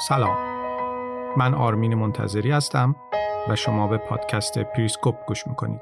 سلام، من آرمین منتظری هستم و شما به پادکست پریسکوپ گوش میکنید.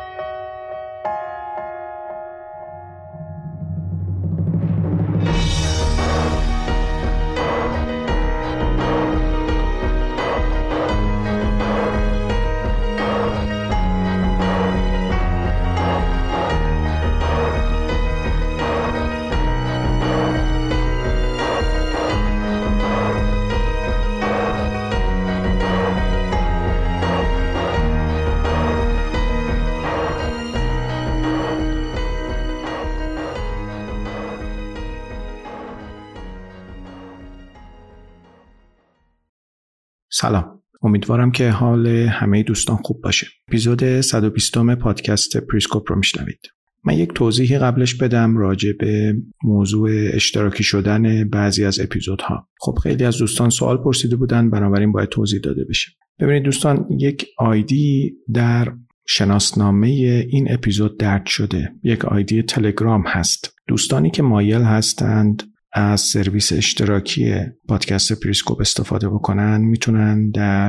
سلام، امیدوارم که حال همه دوستان خوب باشه. اپیزود 120 پادکست پریسکوپ رو میشنوید. من یک توضیحی قبلش بدم راجع به موضوع اشتراکی شدن بعضی از اپیزودها. خب خیلی از دوستان سوال پرسیده بودن، بنابراین باید توضیح داده بشه. ببینید دوستان، یک آیدی در شناسنامه این اپیزود درج شده. یک آیدی تلگرام هست. دوستانی که مایل هستند از سرویس اشتراکی پادکست پریسکوپ استفاده بکنن میتونن در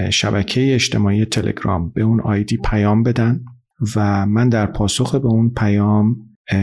شبکه اجتماعی تلگرام به اون آیدی پیام بدن و من در پاسخ به اون پیام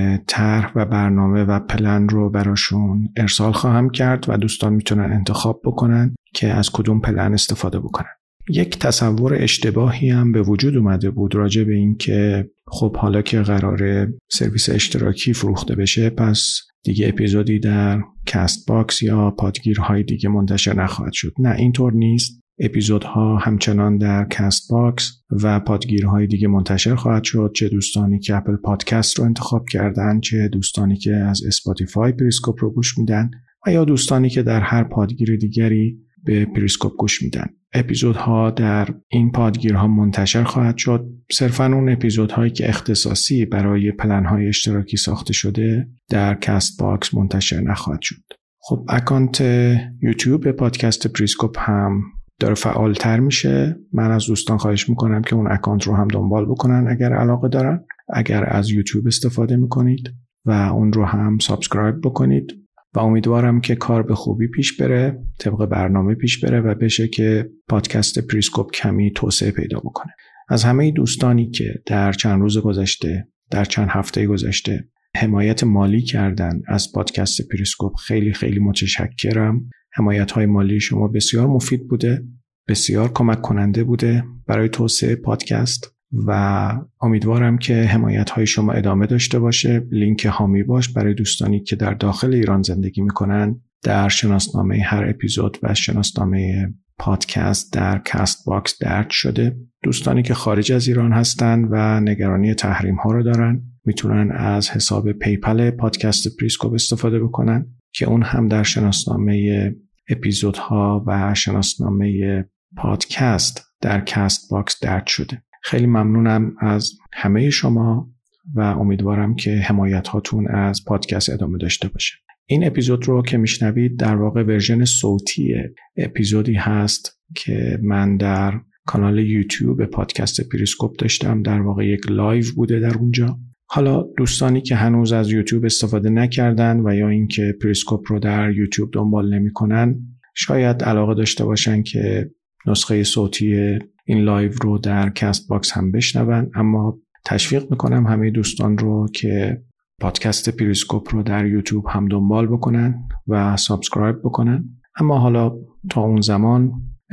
طرح و برنامه و پلن رو براشون ارسال خواهم کرد و دوستان میتونن انتخاب بکنن که از کدوم پلن استفاده بکنن. یک تصور اشتباهی هم به وجود اومده بود راجع به این که خب حالا که قراره سرویس اشتراکی فروخته بشه پس دیگه اپیزودی در کست باکس یا پادگیرهای دیگه منتشر نخواهد شد. نه، اینطور نیست. اپیزودها همچنان در کست باکس و پادگیرهای دیگه منتشر خواهد شد، چه دوستانی که اپل پادکست رو انتخاب کردن، چه دوستانی که از اسپاتیفای پریسکوپ رو گوش میدن و یا دوستانی که در هر پادگیر دیگری به پریسکوپ گوش میدن. اپیزودها در این پادگیرها منتشر خواهد شد. صرفاً اون اپیزودهایی که اختصاصی برای پلن‌های اشتراکی ساخته شده در کست باکس منتشر نخواهد شد. خب اکانت یوتیوب پادکست پریسکوپ هم داره فعالتر میشه. من از دوستان خواهش میکنم که اون اکانت رو هم دنبال بکنن اگر علاقه دارن. اگر از یوتیوب استفاده میکنید و اون رو هم سابسکرایب بکنید و امیدوارم که کار به خوبی پیش بره، طبق برنامه پیش بره و بشه که پادکست پریسکوپ کمی توسعه پیدا بکنه. از همه دوستانی که در چند روز گذشته، در چند هفته گذشته حمایت مالی کردن از پادکست پریسکوپ خیلی خیلی متشکرم. حمایت‌های مالی شما بسیار مفید بوده، بسیار کمک کننده بوده برای توسعه پادکست و امیدوارم که حمایت‌های شما ادامه داشته باشه. لینک حامی باش برای دوستانی که در داخل ایران زندگی میکنن در شناسنامه هر اپیزود و شناسنامه پادکست در کست باکس درج شده. دوستانی که خارج از ایران هستن و نگرانی تحریم ها رو دارن میتونن از حساب پیپل پادکست پریسکوپ استفاده بکنن که اون هم در شناسنامه اپیزودها و شناسنامه پادکست در کست باکس درج شده. خیلی ممنونم از همه شما و امیدوارم که حمایت هاتون از پادکست ادامه داشته باشه. این اپیزود رو که میشنوید در واقع ورژن صوتی اپیزودی هست که من در کانال یوتیوب پادکست پریسکوپ داشتم. در واقع یک لایو بوده در اونجا. حالا دوستانی که هنوز از یوتیوب استفاده نکردن و یا اینکه پریسکوپ رو در یوتیوب دنبال نمی‌کنن شاید علاقه داشته باشن که نسخه صوتی این لایو رو در کست باکس هم بشنون، اما تشویق میکنم همه دوستان رو که پادکست پریسکوپ رو در یوتیوب هم دنبال بکنن و سابسکرایب بکنن. اما حالا تا اون زمان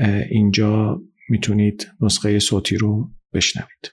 اینجا میتونید نسخه صوتی رو بشنوید.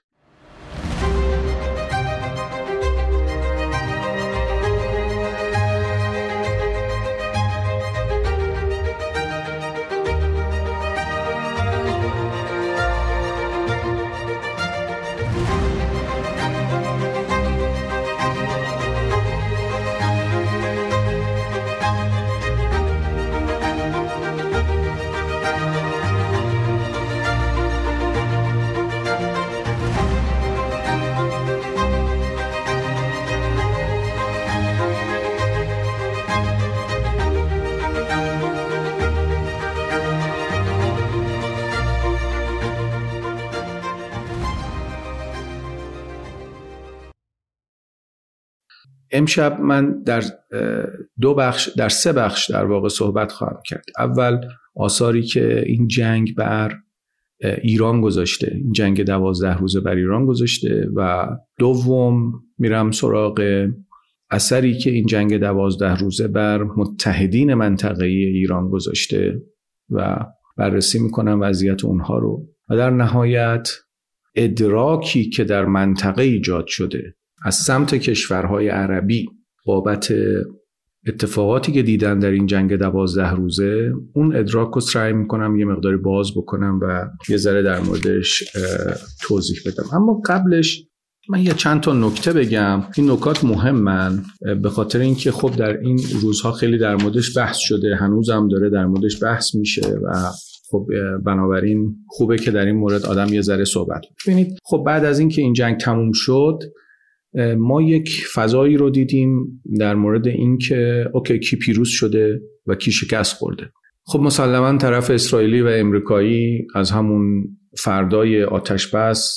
امشب من در در 3 بخش در واقع صحبت خواهم کرد. اول آثاری که این جنگ بر ایران گذاشته، این جنگ 12 روزه بر ایران گذاشته، و دوم میرم سراغ اثری که این جنگ 12 روزه بر متحدین منطقه‌ای ایران گذاشته و بررسی میکنم وضعیت اونها رو، و در نهایت ادراکی که در منطقه ایجاد شده از سمت کشورهای عربی بابت اتفاقاتی که دیدن در این جنگ 12 روزه، اون ادراک رو سعی میکنم یه مقداری باز بکنم و یه ذره در موردش توضیح بدم. اما قبلش من یه چند تا نکته بگم. این نکات مهمن به خاطر اینکه خب در این روزها خیلی در موردش بحث شده، هنوزم داره در موردش بحث میشه و خب بنابراین خوبه که در این مورد آدم یه ذره صحبت کنه. ببینید خب بعد از اینکه این جنگ تموم شد، ما یک فضایی رو دیدیم در مورد اینکه اوکی کی پیروز شده و کی شکست خورده. خب مسلماً طرف اسرائیلی و امریکایی از همون فردای آتش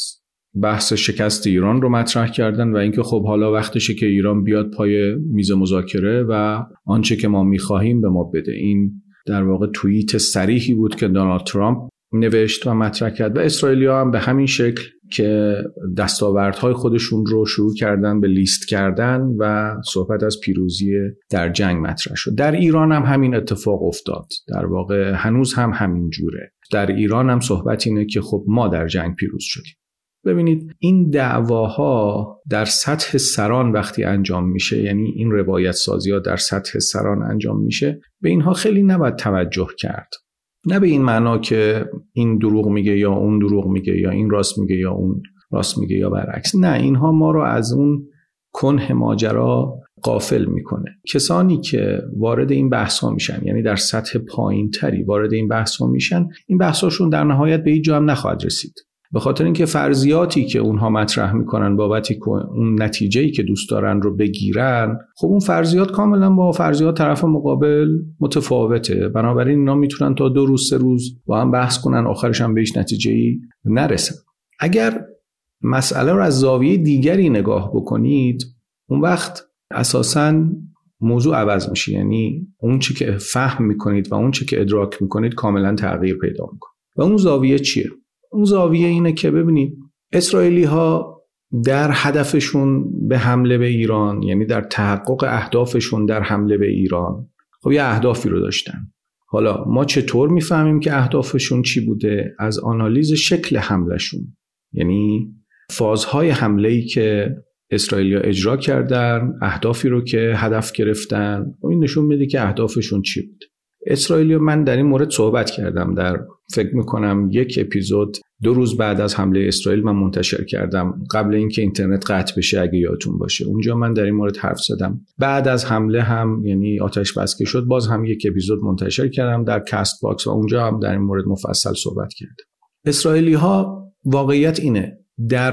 بحث شکست ایران رو مطرح کردن و اینکه خب حالا وقتشه که ایران بیاد پای میز مذاکره و آنچه که ما می‌خواهیم به ما بده. این در واقع توییت صریحی بود که دونالد ترامپ نوشت و مطرح کرد و اسرائیلی‌ها هم به همین شکل که دستاوردهای خودشون رو شروع کردن به لیست کردن و صحبت از پیروزی در جنگ مطرح شد. در ایران هم همین اتفاق افتاد. در واقع هنوز هم همین جوره. در ایران هم صحبت اینه که خب ما در جنگ پیروز شدیم. ببینید این دعواها در سطح سران وقتی انجام میشه، یعنی این روایت سازی ها در سطح سران انجام میشه، به اینها خیلی نباید توجه کرد. نه به این معنا که این دروغ میگه یا اون دروغ میگه یا این راست میگه یا اون راست میگه یا برعکس. نه، اینها ما رو از اون کنه ماجرا غافل میکنه. کسانی که وارد این بحث ها میشن، یعنی در سطح پایین تری وارد این بحث ها میشن، این بحث هاشون در نهایت به هیچ جا هم نخواهد رسید، به خاطر اینکه فرضیاتی که اونها مطرح میکنن بابت اون نتیجه‌ای که دوست دارن رو بگیرن، خب اون فرضیات کاملا با فرضیات طرف مقابل متفاوته. بنابراین اینا میتونن تا 2 روز 3 روز با هم بحث کنن، آخرش هم به هیچ نتیجه‌ای نرسن. اگر مسئله رو از زاویه دیگری نگاه بکنید، اون وقت اساساً موضوع عوض میشه. یعنی اون چی که فهم میکنید و اون چی که ادراک میکنید کاملا تغییر پیدا میکنه. و اون زاویه چیه؟ اون زاویه اینه که ببینید اسرائیلی ها در هدفشون به حمله به ایران، یعنی در تحقق اهدافشون در حمله به ایران، خب یه اهدافی رو داشتن. حالا ما چطور میفهمیم که اهدافشون چی بوده؟ از آنالیز شکل حملهشون، یعنی فازهای حمله‌ای که اسرائیلی‌ها اجرا کردن، اهدافی رو که هدف گرفتن، این نشون میده که اهدافشون چی بود. اسرائیلی‌ها، من در این مورد صحبت کردم در فکر میکنم 1 اپیزود 2 روز بعد از حمله اسرائیل من منتشر کردم، قبل اینکه اینترنت قطع بشه اگه یادتون باشه. اونجا من در این مورد حرف زدم. بعد از حمله هم، یعنی آتش بس که شد، باز هم 1 اپیزود منتشر کردم در کست باکس و اونجا هم در این مورد مفصل صحبت کردم. اسرائیلی‌ها واقعیت اینه در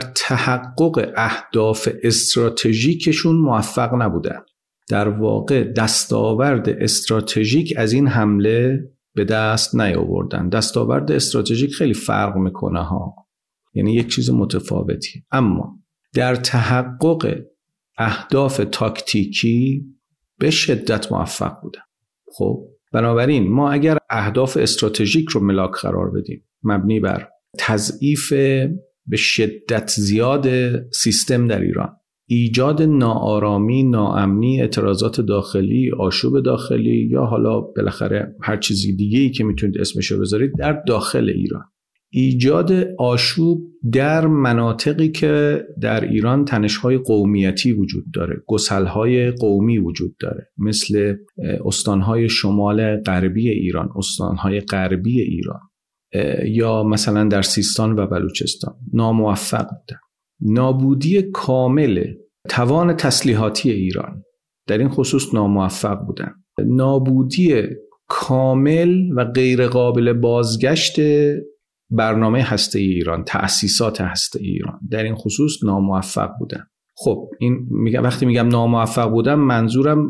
تحقق اهداف استراتژیکشون موفق نبودن. در واقع دستاورد استراتژیک از این حمله به دست نیاوردن. دستاورد استراتژیک خیلی فرق میکنه ها، یعنی یک چیز متفاوتی، اما در تحقق اهداف تاکتیکی به شدت موفق بودن. خب بنابراین ما اگر اهداف استراتژیک رو ملاک قرار بدیم مبنی بر تضعیف به شدت زیاد سیستم در ایران، ایجاد ناآرامی، ناامنی، اعتراضات داخلی، آشوب داخلی یا حالا بالاخره هر چیزی دیگه‌ای که میتونید اسمشو بذارید در داخل ایران، ایجاد آشوب در مناطقی که در ایران تنش‌های قومیتی وجود داره، گسل‌های قومی وجود داره، مثل استان‌های شمال غربی ایران، استان‌های غربی ایران یا مثلا در سیستان و بلوچستان، ناموفق بودن. نابودی کامل توان تسلیحاتی ایران در این خصوص ناموفق بودن. نابودی کامل و غیر قابل بازگشت برنامه هسته ایران، تأسیسات هسته ایران در این خصوص ناموفق بودن. خب این وقتی میگم ناموفق بودن منظورم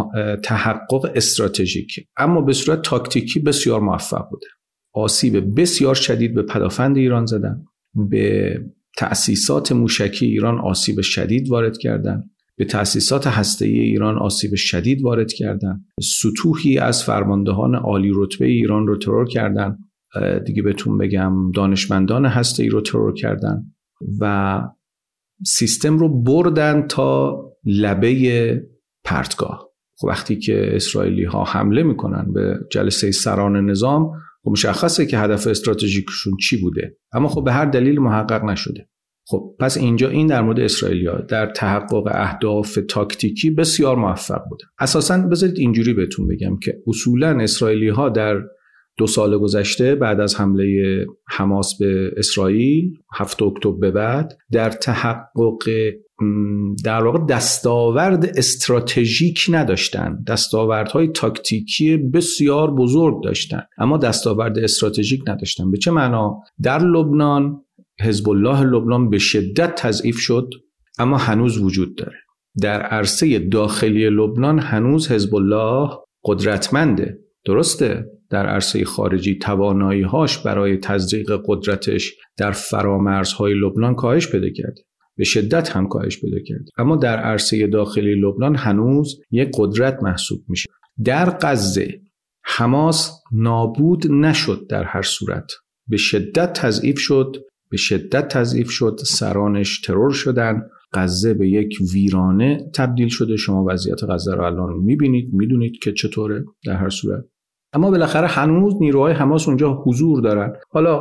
تحقق استراتژیک، اما به صورت تاکتیکی بسیار موفق بودن. آسیب بسیار شدید به پدافند ایران زدن، به تأسیسات موشکی ایران آسیب شدید وارد کردن، به تأسیسات هسته‌ای ایران آسیب شدید وارد کردن، سطوحی از فرماندهان عالی رتبه ایران رو ترور کردن، دیگه بهتون بگم دانشمندان هسته‌ای رو ترور کردن و سیستم رو بردن تا لبه پرتگاه. خب وقتی که اسرائیلی ها حمله میکنن به جلسه سران نظام، خب مشخصه که هدف استراتژیکشون چی بوده، اما خب به هر دلیل محقق نشده. خب پس اینجا این در مورد اسرائیلی‌ها در تحقق اهداف تاکتیکی بسیار موفق بوده. اساساً بذارید اینجوری بهتون بگم که اصولاً اسرائیلی‌ها در 2 سال گذشته بعد از حمله حماس به اسرائیل 7 اکتبر به بعد در تحقق در واقع دستاورد استراتژیک نداشتن، دستاوردهای تاکتیکی بسیار بزرگ داشتن اما دستاورد استراتژیک نداشتن. به چه معنا؟ در لبنان حزب الله لبنان به شدت تضعیف شد اما هنوز وجود داره. در عرصه داخلی لبنان هنوز حزب الله قدرتمنده، درسته؟ در عرصه خارجی توانایی‌هاش برای تزریق قدرتش در فرامرزهای لبنان کاهش پیدا کرده، به شدت هم کاهش پیدا کرده، اما در عرصه داخلی لبنان هنوز یک قدرت محسوب میشه. در غزه حماس نابود نشد، در هر صورت به شدت تضعیف شد، سرانش ترور شدن، غزه به یک ویرانه تبدیل شده. شما وضعیت غزه رو الان میبینید، میدونید که چطوره. در هر صورت اما بالاخره هنوز نیروهای حماس اونجا حضور دارن. حالا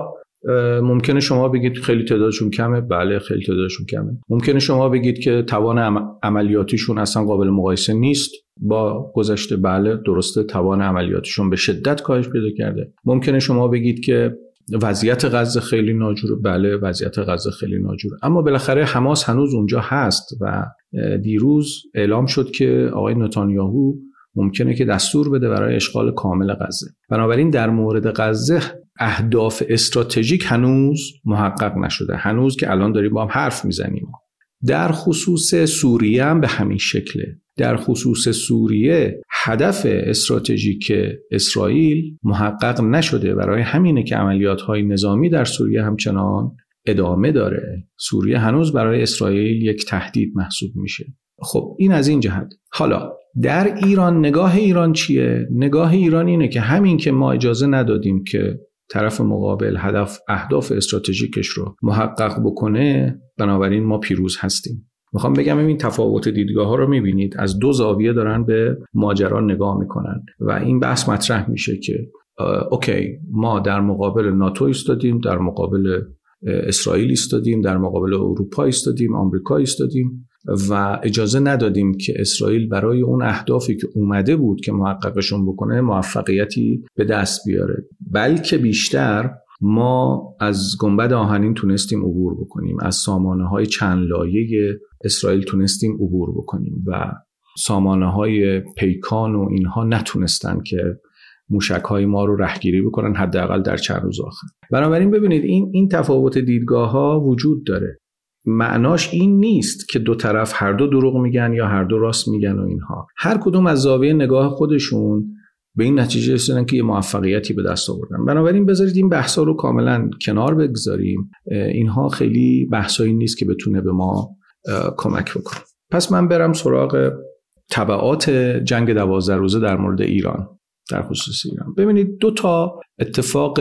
ممکنه شما بگید خیلی تعدادشون کمه، بله خیلی تعدادشون کمه. ممکنه شما بگید که توان عملیاتیشون اصلا قابل مقایسه نیست با گذشته، بله درسته، توان عملیاتیشون به شدت کاهش پیدا کرده. ممکنه شما بگید که وضعیت غزه خیلی ناجوره، بله وضعیت غزه خیلی ناجوره، اما بالاخره حماس هنوز اونجا هست و دیروز اعلام شد که آقای نتانیاهو ممکنه که دستور بده برای اشغال کامل غزه. بنابراین در مورد غزه اهداف استراتژیک هنوز محقق نشده، هنوز که الان داریم با هم حرف میزنیم. در خصوص سوریه هم به همین شکله. در خصوص سوریه هدف استراتژیک اسرائیل محقق نشده، برای همینه که عملیات‌های نظامی در سوریه همچنان ادامه داره. سوریه هنوز برای اسرائیل یک تهدید محسوب میشه. خب این از این جهت. حالا در ایران نگاه ایران چیه؟ نگاه ایران اینه که همین که ما اجازه ندادیم که طرف مقابل اهداف استراتژیکش رو محقق بکنه، بنابراین ما پیروز هستیم. میخوام بگم این تفاوت دیدگاه ها رو میبینید، از 2 زاویه دارن به ماجرا نگاه میکنن و این بحث مطرح میشه که اوکی ما در مقابل ناتو ایستادیم، در مقابل اسرائیل ایستادیم، در مقابل اروپا ایستادیم، آمریکا ایستادیم و اجازه ندادیم که اسرائیل برای اون اهدافی که اومده بود که محققشون بکنه موفقیتی به دست بیاره، بلکه بیشتر ما از گنبد آهنین تونستیم عبور بکنیم، از سامانه‌های چند لایه اسرائیل تونستیم عبور بکنیم و سامانه‌های پیکان و اینها نتونستن که موشک‌های ما رو رهگیری بکنن، حداقل در چند روز آخر. بنابراین ببینید این تفاوت دیدگاه‌ها وجود داره. معناش این نیست که دو طرف هر دو دروغ میگن یا هر دو راست میگن و اینها. هر کدوم از زاویه نگاه خودشون به این نتیجه رسیدن که یه موفقیتی به دست آوردن. بنابراین بذارید این بحثا رو کاملا کنار بگذاریم. اینها خیلی بحثایی نیست که بتونه به ما کمک بکنه. پس من برم سراغ تبعات جنگ 12 روزه در مورد ایران، در خصوص ایران. ببینید 2 تا اتفاق،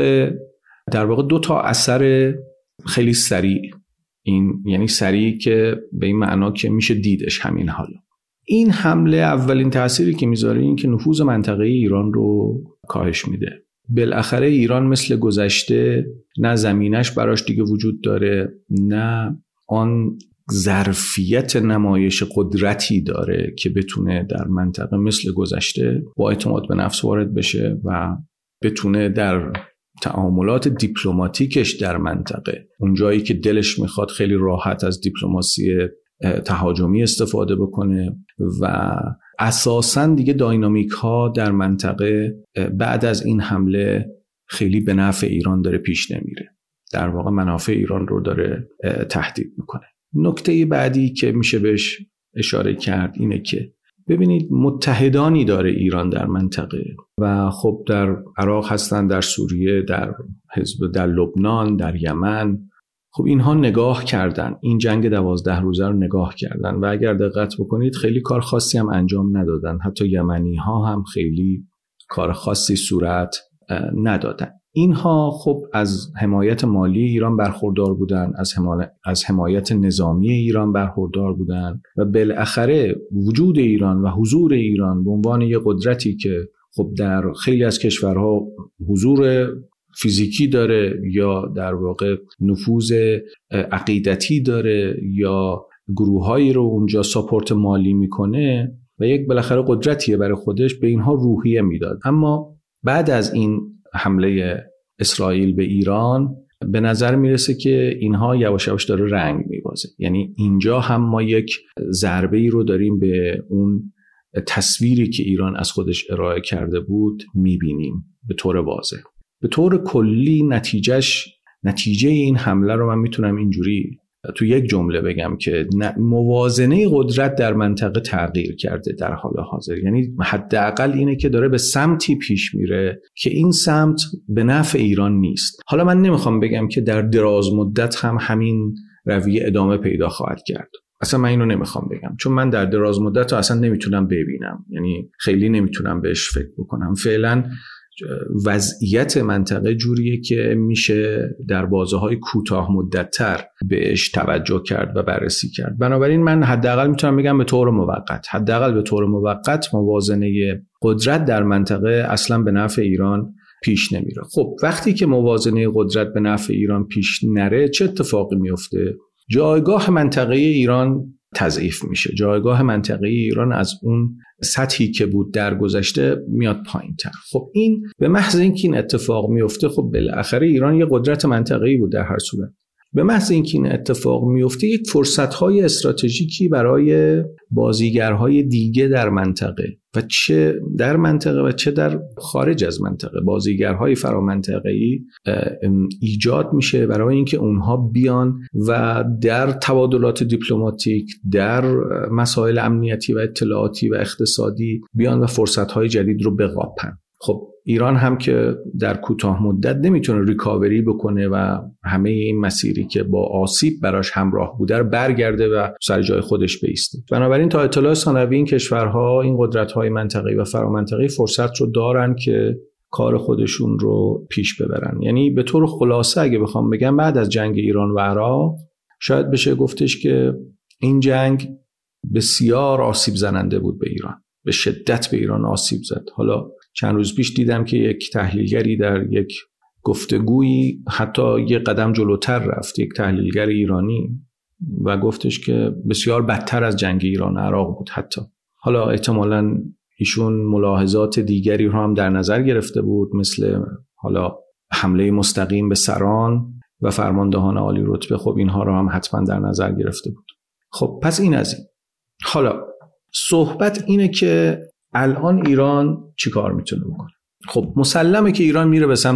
در واقع 2 تا اثر خیلی سریع، این یعنی سریع که به این معنا که میشه دیدش همین حالا. این حمله اولین تأثیری که میذاره این که نفوذ منطقه ایران رو کاهش میده. بالاخره ایران مثل گذشته نه زمینش براش دیگه وجود داره، نه آن ظرفیت نمایش قدرتی داره که بتونه در منطقه مثل گذشته با اعتماد به نفس وارد بشه و بتونه در تعاملات دیپلماتیکش در منطقه، اون جایی که دلش میخواد خیلی راحت از دیپلماسی تهاجمی استفاده بکنه و اساساً دیگه داینامیک ها در منطقه بعد از این حمله خیلی به نفع ایران داره پیش نمیره، در واقع منافع ایران رو داره تهدید میکنه. نکته بعدی که میشه بهش اشاره کرد اینه که ببینید متحدانی داره ایران در منطقه و خب در عراق هستن، در سوریه، در لبنان، در یمن. خب اینها نگاه کردن، این جنگ 12 روزه رو نگاه کردن و اگر دقت بکنید خیلی کار خاصی هم انجام ندادن. حتی یمنی ها هم خیلی کار خاصی صورت ندادن. اینها خب از حمایت مالی ایران برخوردار بودن، از حمایت نظامی ایران برخوردار بودن و بالاخره وجود ایران و حضور ایران به عنوان یک قدرتی که خب در خیلی از کشورها حضور فیزیکی داره یا در واقع نفوذ عقیدتی داره یا گروهایی رو اونجا ساپورت مالی میکنه و یک بالاخره قدرتیه برای خودش، به اینها روحیه میداد. اما بعد از این حمله اسرائیل به ایران به نظر میرسه که اینها یواش یواش داره رنگ میبازه. یعنی اینجا هم ما یک ضربه‌ای رو داریم به اون تصویری که ایران از خودش ارائه کرده بود میبینیم به طور واضح. به طور کلی نتیجه این حمله رو من میتونم اینجوری تو یک جمله بگم که موازنه قدرت در منطقه تغییر کرده در حال حاضر. یعنی حداقل اینه که داره به سمتی پیش میره که این سمت به نفع ایران نیست. حالا من نمیخوام بگم که در دراز مدت هم همین رویه ادامه پیدا خواهد کرد. اصلا من اینو نمیخوام بگم، چون من در دراز مدت رو اصلا نمیتونم ببینم، یعنی خیلی نمیتونم بهش فکر بکنم. فعلا وضعیت منطقه جوریه که میشه در بازه‌های کوتاه مدت‌تر بهش توجه کرد و بررسی کرد. بنابراین من حداقل میتونم بگم به طور موقت موازنه قدرت در منطقه اصلا به نفع ایران پیش نمیره. خب وقتی که موازنه قدرت به نفع ایران پیش نره چه اتفاقی میفته؟ جایگاه منطقه ایران تضعیف میشه. جایگاه منطقه ایران از اون سطحی که بود در گذشته میاد پایین‌تر. خب این به محض اینکه این اتفاق میفته، خب بالاخره ایران یه قدرت منطقه‌ای بود در هر صورت. به محض اینکه این اتفاق میفته یک فرصت‌های استراتژیکی برای بازیگرهای دیگه در منطقه و چه در منطقه و چه در خارج از منطقه، بازیگرهای فرامنطقه‌ای ایجاد میشه برای اینکه اونها بیان و در تبادلات دیپلماتیک، در مسائل امنیتی و اطلاعاتی و اقتصادی بیان و فرصت‌های جدید رو بقاپن. خب ایران هم که در کوتاه مدت نمیتونه ریکاوری بکنه و همه این مسیری که با آسیب براش همراه بوده رو برگرده و سر جای خودش بایسته. بنابراین تا اطلاع ثانوی این کشورها، این قدرت‌های منطقه‌ای و فرامنطقه‌ای فرصت رو دارن که کار خودشون رو پیش ببرن. یعنی به طور خلاصه اگه بخوام بگم بعد از جنگ ایران و عراق شاید بشه گفتش که این جنگ بسیار آسیب زننده بود به ایران، به شدت به ایران آسیب زد. حالا چند روز پیش دیدم که یک تحلیلگری در یک گفتگویی حتی یک قدم جلوتر رفت، یک تحلیلگر ایرانی، و گفتش که بسیار بدتر از جنگ ایران و عراق بود حتی. حالا احتمالاً ایشون ملاحظات دیگری رو هم در نظر گرفته بود، مثل حالا حمله مستقیم به سران و فرماندهان عالی رتبه. خب اینها رو هم حتما در نظر گرفته بود. خب پس این از این. حالا صحبت اینه که الان ایران چی کار میتونه بکنه؟ خب مسلمه که ایران میره به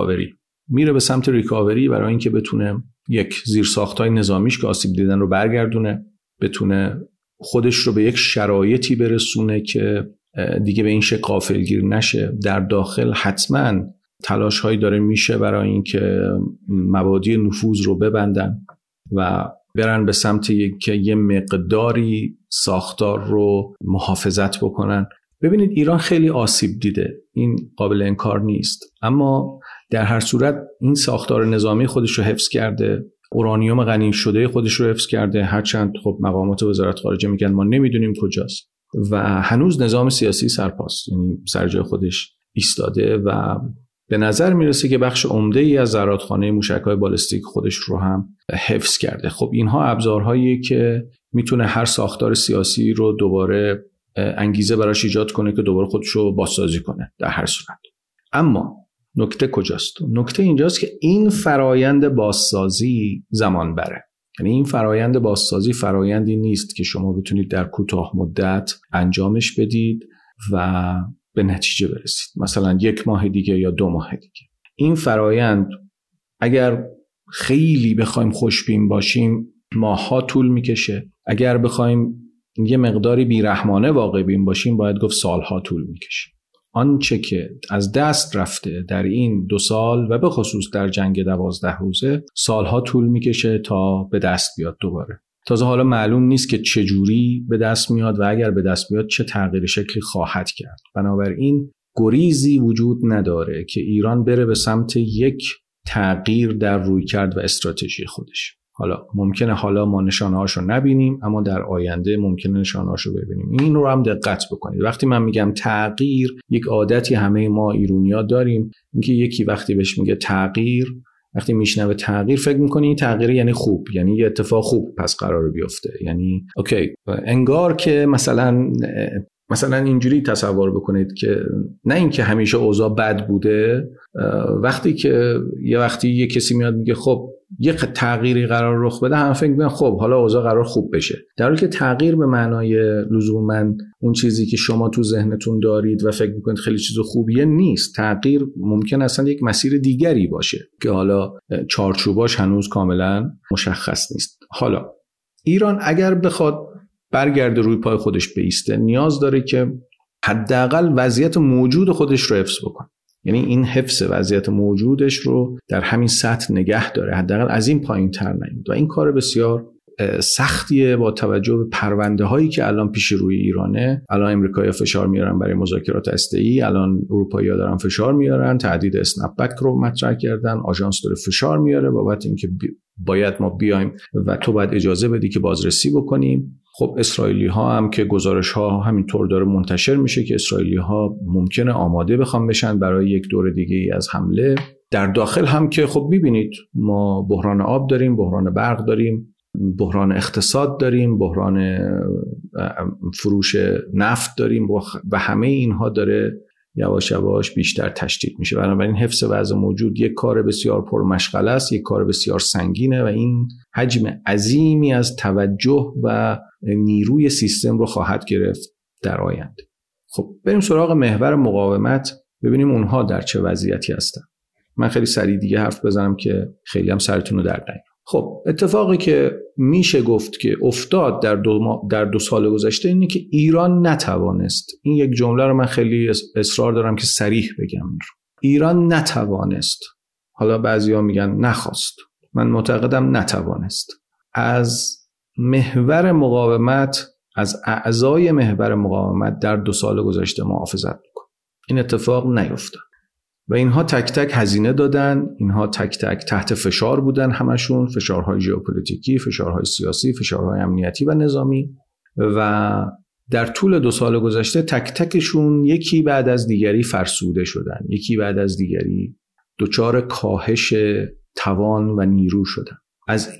سمت ریکاوری برای اینکه بتونه یک زیرساخت‌های نظامیش که آسیب دیدن رو برگردونه، بتونه خودش رو به یک شرایطی برسونه که دیگه به این شکل غافلگیر نشه. در داخل حتما تلاش‌هایی داره میشه برای اینکه مبادی نفوذ رو ببندن و برن به سمت که یه مقداری ساختار رو محافظت بکنن. ببینید ایران خیلی آسیب دیده، این قابل انکار نیست، اما در هر صورت این ساختار نظامی خودش رو حفظ کرده، اورانیوم غنی شده خودش رو حفظ کرده، هرچند خب مقامات وزارت خارجه میگن ما نمیدونیم کجاست، و هنوز نظام سیاسی سرپاست، یعنی سر جای خودش ایستاده و به نظر میرسه که بخش عمده‌ای از زرادخانه موشک‌های بالستیک خودش رو هم حفظ کرده. خب اینها ابزارهایی که میتونه هر ساختار سیاسی رو دوباره انگیزه براش ایجاد کنه که دوباره خودش رو بازسازی کنه در هر صورت. اما نکته کجاست؟ نکته اینجاست که این فرایند بازسازی زمان بره. یعنی این فرایند بازسازی فرایندی نیست که شما بتونید در کوتاه مدت انجامش بدید و به نتیجه برسید، مثلا 1 ماه دیگه یا 2 ماه دیگه. این فرایند اگر خیلی بخوایم خوشبین باشیم ماه‌ها طول میکشه، اگر بخوایم یه مقداری بیرحمانه واقع بین باشیم باید گفت سالها طول میکشه. آنچه که از دست رفته در این 2 سال و به خصوص در جنگ 12 روزه سالها طول میکشه تا به دست بیاد دوباره. تازه حالا معلوم نیست که چجوری به دست میاد و اگر به دست بیاد چه تغییر شکلی خواهد کرد. بنابراین گریزی وجود نداره که ایران بره به سمت یک تغییر در رویکرد و استراتژی خودش. ممکنه ما نشانه‌هاشو نبینیم، اما در آینده ممکنه نشانه‌هاشو ببینیم. این رو هم دقت بکنید. وقتی من میگم تغییر، یک عادتی همه ما ایرانی‌ها داریم، اینکه یکی وقتی بهش میگه تغییر، وقتی میشنوه تغییر فکر میکنه این تغییر یعنی خوب، یعنی یه اتفاق خوب پس قراره بیفته، یعنی اوکی. انگار که مثلا اینجوری تصور بکنید که نه اینکه همیشه اوضاع بد بوده، وقتی که یه کسی میاد میگه خب یه تغییری قرار رخ بده، هم فکر میکنن خب حالا اوضاع قرار خوب بشه، در حالی که تغییر به معنای لزوما اون چیزی که شما تو ذهنتون دارید و فکر میکنید خیلی چیز خوبیه نیست. تغییر ممکن اصلا یک مسیر دیگری باشه که حالا چارچوباش هنوز کاملا مشخص نیست. حالا ایران اگر بخواد برگرده روی پای خودش بایسته، نیاز داره که حداقل وضعیت موجود خودش رو حفظ بکنه. یعنی این حفظ وضعیت موجودش رو در همین سطح نگه داره، حداقل از این پایین تر نیاد. و این کار بسیار سختیه با توجه به پرونده هایی که الان پیش روی ایرانه. الان امریکایی‌ها فشار میارن برای مذاکرات هسته‌ای، الان اروپایی‌ها دارن فشار میارن، تهدید اسنپ بک رو مطرح کردن، آژانس داره فشار میاره بابت اینکه باید ما بیایم و تو باید اجازه بدی که بازرسی بکنیم. خب اسرائیلی‌ها هم که گزارش‌ها همینطور داره منتشر میشه که اسرائیلی‌ها ممکنه آماده بخوام بشن برای یک دور دیگه‌ای از حمله. در داخل هم که خب ببینید ما بحران آب داریم، بحران برق داریم، بحران اقتصاد داریم، بحران فروش نفت داریم و همه اینها داره یواش یواش بیشتر تشدید میشه. بنابراین حفظ وضع موجود یک کار بسیار پرمشغله است، یک کار بسیار سنگینه و این حجم عظیمی از توجه و نیروی سیستم رو خواهد گرفت در آینده. خب بریم سراغ محور مقاومت، ببینیم اونها در چه وضعیتی هستن. من خیلی سریع دیگه حرف بزنم که خیلی هم سرتون رو درد نیاره. خب اتفاقی که میشه گفت که افتاد در 2 سال گذشته اینه که ایران نتوانست، این یک جمله رو من خیلی اصرار دارم که صریح بگم، ایران نتوانست، حالا بعضیا میگن نخواست، من معتقدم نتوانست از محور مقاومت، از اعضای محور مقاومت در 2 سال گذشته محافظت بکنه. این اتفاق نیفتاد و اینها تک تک هزینه دادن، اینها تک تک تحت فشار بودن، همشون فشارهای ژئوپلیتیکی، فشارهای سیاسی، فشارهای امنیتی و نظامی، و در طول 2 سال گذشته تک تکشون یکی بعد از دیگری فرسوده شدن، یکی بعد از دیگری دچار کاهش توان و نیرو شدن. از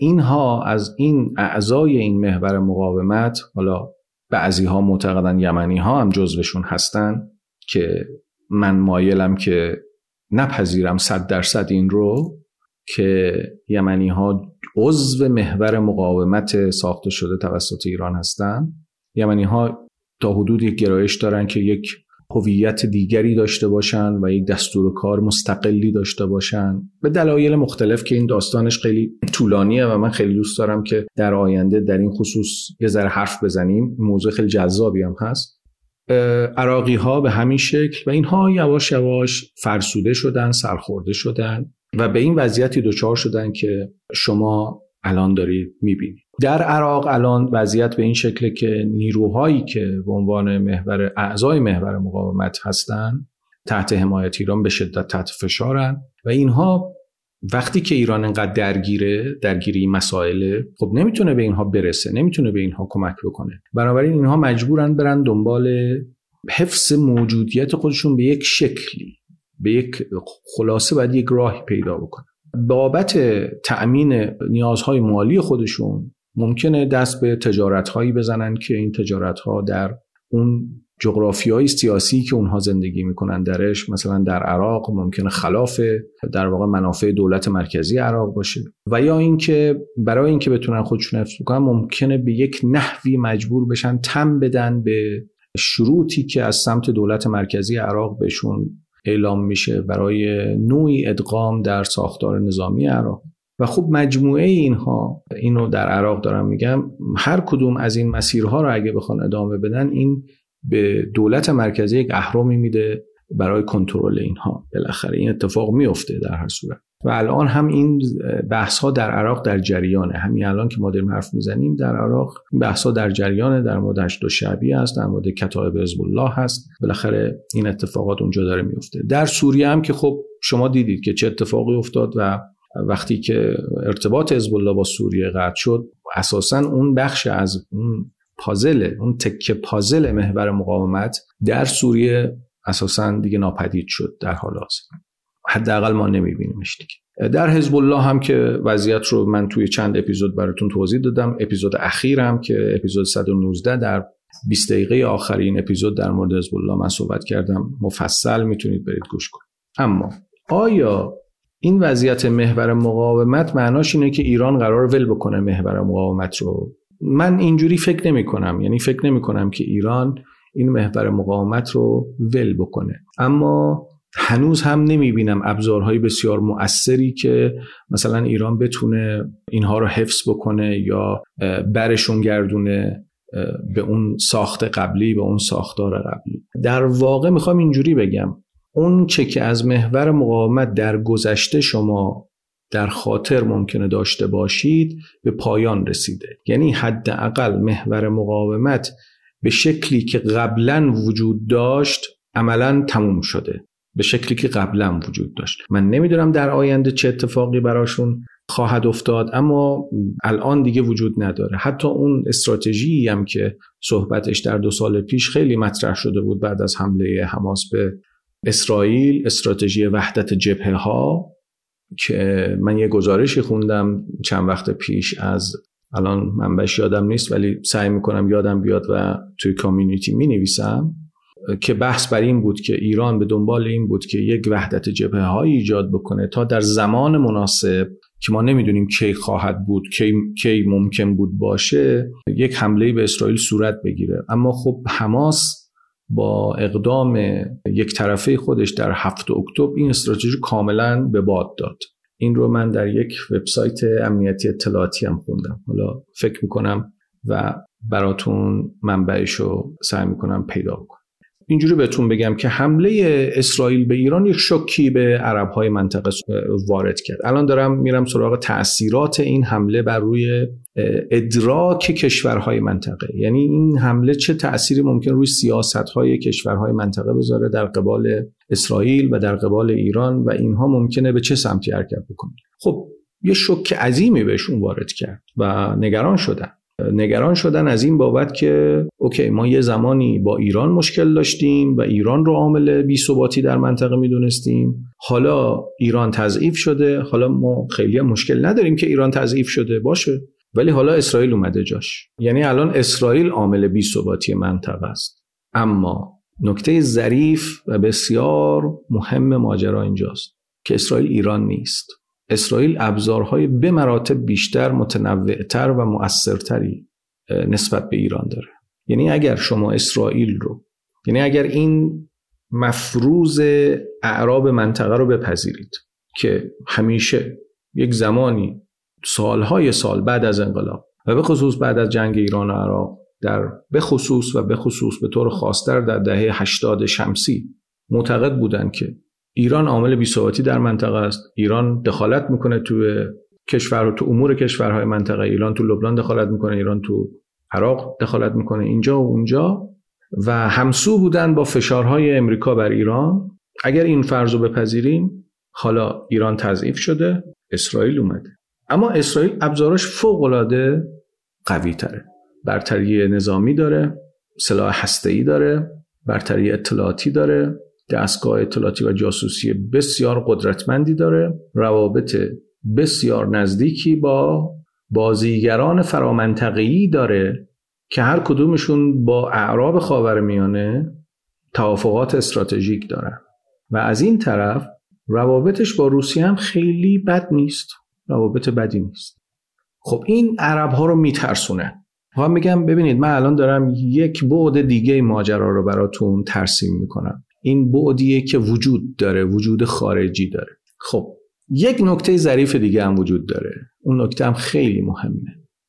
این اعضای این محور مقاومت، حالا بعضی ها معتقدن یمنی ها هم جزوشون هستن که من مایلم که نپذیرم 100% این رو که یمنی ها عضو محور مقاومت ساخته شده توسط ایران هستن. یمنی ها تا حدودی گرایش دارن که یک هویت دیگری داشته باشن و یک دستور کار مستقلی داشته باشن به دلایل مختلف که این داستانش خیلی طولانیه و من خیلی دوست دارم که در آینده در این خصوص یه ذره حرف بزنیم. موضوع خیلی جذابی هم هست. عراقی ها به همین شکل و اینها یواش یواش فرسوده شدن، سرخورده شدن و به این وضعیتی دچار شدن که شما الان دارید میبینید. در عراق الان وضعیت به این شکله که نیروهایی که به عنوان اعضای محور مقاومت هستن تحت حمایت ایران به شدت تحت فشارن و اینها وقتی که ایران انقدر درگیری مسائل، خب نمیتونه به اینها برسه، نمیتونه به اینها کمک بکنه. بنابراین اینها مجبورن برن دنبال حفظ موجودیت خودشون به یک شکلی، به یک خلاصه باید یک راهی پیدا بکنن. بابت تأمین نیازهای مالی خودشون ممکنه دست به تجارت‌هایی بزنن که این تجارت‌ها در اون جغرافیای سیاسی که اونها زندگی میکنن درش، مثلا در عراق ممکنه خلاف در واقع منافع دولت مرکزی عراق باشه، و یا اینکه برای اینکه بتونن خودشون حفظ کنن ممکنه به یک نحوی مجبور بشن تن بدن به شروطی که از سمت دولت مرکزی عراق بهشون اعلام میشه برای نوعی ادغام در ساختار نظامی عراق. و خب مجموعه اینو در عراق دارم میگم، هر کدوم از این مسیرها رو اگه بخوان ادامه بدن این به دولت مرکزی یک اهرمی میده برای کنترل اینها. بالاخره این اتفاق میفته در هر صورت و الان هم این بحث ها در عراق در جریانه. همین الان که ما داریم حرف میزنیم در عراق بحث ها در جریانه، در مورد هشت شعبی هست، در مورد کتایب حزب الله هست. بالاخره این اتفاقات اونجا داره میفته. در سوریه هم که خب شما دیدید که چه اتفاقی افتاد و وقتی که ارتباط حزب الله با سوریه قطع شد، اساساً اون بخش از اون پازل، اون تکه پازل محور مقاومت در سوریه اساساً دیگه ناپدید شد در حال حاضر. حداقل ما نمیبینیمش دیگه. در حزب الله هم که وضعیت رو من توی چند اپیزود براتون توضیح دادم. اپیزود اخیرم که اپیزود 119 در 20 دقیقه آخرین اپیزود در مورد حزب الله من صحبت کردم، مفصل میتونید برید گوش کنید. اما آیا این وضعیت محور مقاومت معناش اینه که ایران قرار ول بکنه محور مقاومت رو؟ من اینجوری فکر نمی کنم. یعنی فکر نمی کنم که ایران این محور مقاومت رو ول بکنه، اما هنوز هم نمی بینم ابزارهای بسیار مؤثری که مثلا ایران بتونه اینها رو حفظ بکنه یا برشون گردونه به اون ساخت قبلی، به اون ساختار قبلی. در واقع میخوام اینجوری بگم، اون چه که از محور مقاومت در گذشته شما در خاطر ممکنه داشته باشید به پایان رسیده. یعنی حداقل محور مقاومت به شکلی که قبلا وجود داشت عملاً تموم شده، به شکلی که قبلا وجود داشت. من نمیدونم در آینده چه اتفاقی براشون خواهد افتاد، اما الان دیگه وجود نداره. حتی اون استراتژی هم که صحبتش در 2 سال پیش خیلی مطرح شده بود بعد از حمله حماس به اسرائیل، استراتژی وحدت جبهه ها، که من یه گزارشی خوندم چند وقت پیش از، الان منبعش یادم نیست ولی سعی میکنم یادم بیاد و توی کامیونیتی مینویسم، که بحث بر این بود که ایران به دنبال این بود که یک وحدت جبهه هایی ایجاد بکنه تا در زمان مناسب که ما نمیدونیم کی خواهد بود، کی ممکن بود باشه، یک حمله به اسرائیل صورت بگیره. اما خب حماس با اقدام یک طرفه خودش در 7 اکتبر این استراتژی کاملا به باد داد. این رو من در یک وبسایت امنیتی اطلاعاتی هم خوندم. حالا فکر میکنم و براتون منبعش رو سعی میکنم پیدا کنم. اینجوری بهتون بگم که حمله اسرائیل به ایران یک شوکی به عرب‌های منطقه وارد کرد. الان دارم میرم سراغ تأثیرات این حمله بر روی ادراک کشورهای منطقه. یعنی این حمله چه تأثیری ممکن روی سیاست‌های کشورهای منطقه بذاره در قبال اسرائیل و در قبال ایران و اینها ممکنه به چه سمتی حرکت بکنه. خب یه شوک عظیمی بهشون وارد کرد و نگران شدن از این بابت که اوکی ما یه زمانی با ایران مشکل داشتیم و ایران رو عامل بی‌ثباتی در منطقه میدونستیم، حالا ایران تضعیف شده، حالا ما خیلی مشکل نداریم که ایران تضعیف شده باشه، ولی حالا اسرائیل اومده جاش. یعنی الان اسرائیل عامل بی‌ثباتی منطقه است. اما نکته ظریف و بسیار مهم ماجرا اینجاست که اسرائیل ایران نیست. اسرائیل ابزارهای به مراتب بیشتر، متنوعتر و مؤثرتری نسبت به ایران داره. یعنی اگر شما اسرائیل رو، یعنی اگر این مفروض اعراب منطقه رو بپذیرید که همیشه یک زمانی سالهای سال بعد از انقلاب و به خصوص بعد از جنگ ایران و عراق به خصوص به طور خاص‌تر در دهه 80 شمسی معتقد بودند که ایران عامل بی‌ثباتی در منطقه است، ایران دخالت میکنه تو امور کشورهای منطقه، ایران تو لبنان دخالت میکنه، ایران تو عراق دخالت میکنه، اینجا و اونجا، و همسو بودن با فشارهای امریکا بر ایران. اگر این فرض رو بپذیریم، حالا ایران تضعیف شده، اسرائیل اومده، اما اسرائیل ابزارش فوق‌العاده قوی تره، برتری نظامی داره، سلاح هسته‌ای داره، برتری اطلاعاتی داره، دستگاه اطلاعاتی و جاسوسی بسیار قدرتمندی داره، روابط بسیار نزدیکی با بازیگران فرامنطقه‌ای داره که هر کدومشون با اعراب خاورمیانه توافقات استراتژیک دارن و از این طرف روابطش با روسیه هم خیلی بد نیست، روابط بدی نیست. خب این عرب ها رو میترسونه. میخوام بگم ببینید، من الان دارم یک بعد دیگه ماجرا رو براتون ترسیم میکنم. این بعدیه که وجود داره، وجود خارجی داره. خب یک نکته ظریف دیگه هم وجود داره، اون نکته هم خیلی مهمه.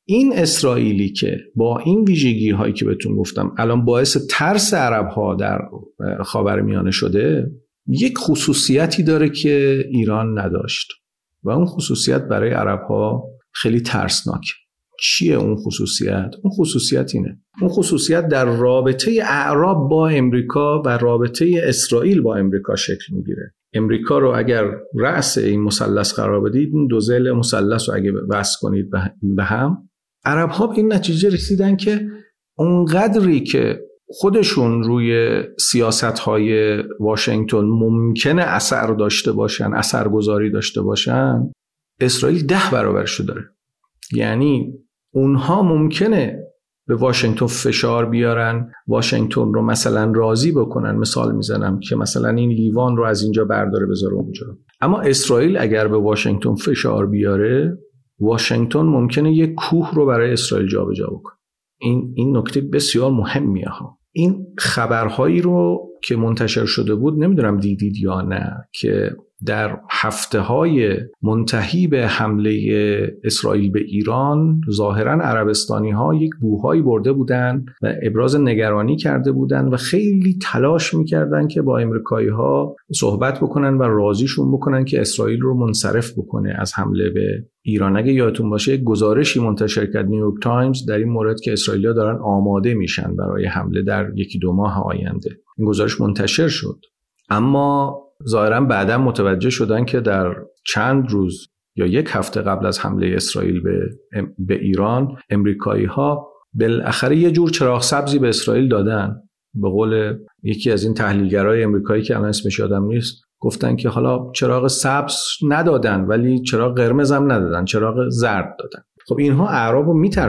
این اسرائیلی که با این ویژگی هایی که بهتون گفتم الان باعث ترس عرب ها در خاورمیانه شده، یک خصوصیتی داره که ایران نداشت و اون خصوصیت برای عرب ها خیلی ترسناکه. چیه اون خصوصیت؟ اون خصوصیت اینه، اون خصوصیت در رابطه اعراب با امریکا و رابطه اسرائیل با امریکا شکل میگیره. امریکا رو اگر رأس این مثلث قرار بدید، این دو ضلع مثلث رو اگه وصل کنید به هم، عرب ها به این نتیجه رسیدن که اونقدری که خودشون روی سیاست‌های واشنگتن ممکنه اثر داشته باشن، اثرگذاری داشته باشن، اسرائیل 10 برابرشو داره. یعنی اونها ممکنه به واشنگتن فشار بیارن، واشنگتن رو مثلا راضی بکنن، مثال میزنم که مثلا این لیوان رو از اینجا برداره بذاره اونجا. اما اسرائیل اگر به واشنگتن فشار بیاره، واشنگتن ممکنه یک کوه رو برای اسرائیل جابجا بکنه. این نکته بسیار مهمیه ها. این خبرهایی رو که منتشر شده بود، نمیدونم دیدید یا نه، که در هفته‌های منتهی به حمله اسرائیل به ایران ظاهراً عربستانی‌ها یک بوهایی برده بودن و ابراز نگرانی کرده بودن و خیلی تلاش می‌کردن که با امریکایی‌ها صحبت بکنن و راضیشون بکنن که اسرائیل رو منصرف بکنه از حمله به ایران. اگه یادتون باشه گزارشی منتشر کرد نیویورک تایمز در این مورد که اسرائیلی‌ها دارن آماده میشن برای حمله در 1-2 ماه آینده. این گزارش منتشر شد، اما ظاهراً بعداً متوجه شدن که در چند روز یا 1 هفته قبل از حمله اسرائیل به ایران، امریکایی‌ها بالاخره یه جور چراغ سبزی به اسرائیل دادن. به قول یکی از این تحلیلگرای امریکایی که الان اسمش یادم نیست، گفتن که حالا چراغ سبز ندادن ولی چراغ قرمز هم ندادن، چراغ زرد دادن. خب اینها اعراب